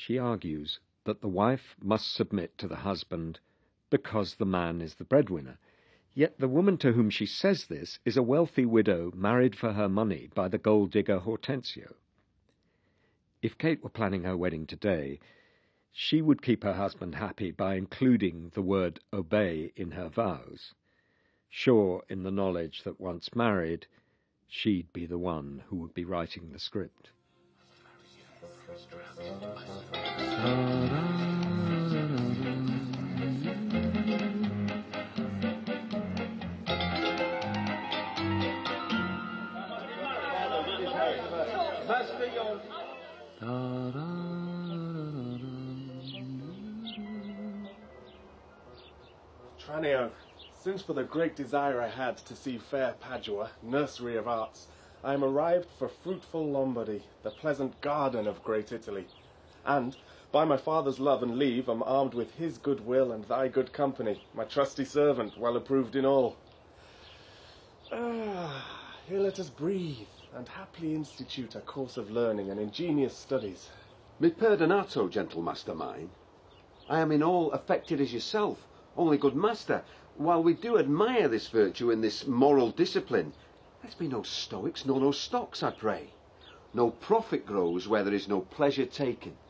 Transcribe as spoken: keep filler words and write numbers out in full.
She argues that the wife must submit to the husband because the man is the breadwinner. Yet the woman to whom she says this is a wealthy widow married for her money by the gold-digger Hortensio. If Kate were planning her wedding today, she would keep her husband happy by including the word obey in her vows, sure in the knowledge that once married, she'd be the one who would be writing the script. Tranio, since for the great desire I had to see fair Padua, nursery of arts, I am arrived for fruitful Lombardy, the pleasant garden of great Italy, and, by my father's love and leave, am armed with his good will and thy good company, my trusty servant, well approved in all. Ah, here let us breathe, and haply institute a course of learning and ingenious studies. Mi perdonato, gentle master mine. I am in all affected as yourself, only good master, while we do admire this virtue and this moral discipline, let's be no stoics nor no stocks, I pray. No profit grows where there is no pleasure taken.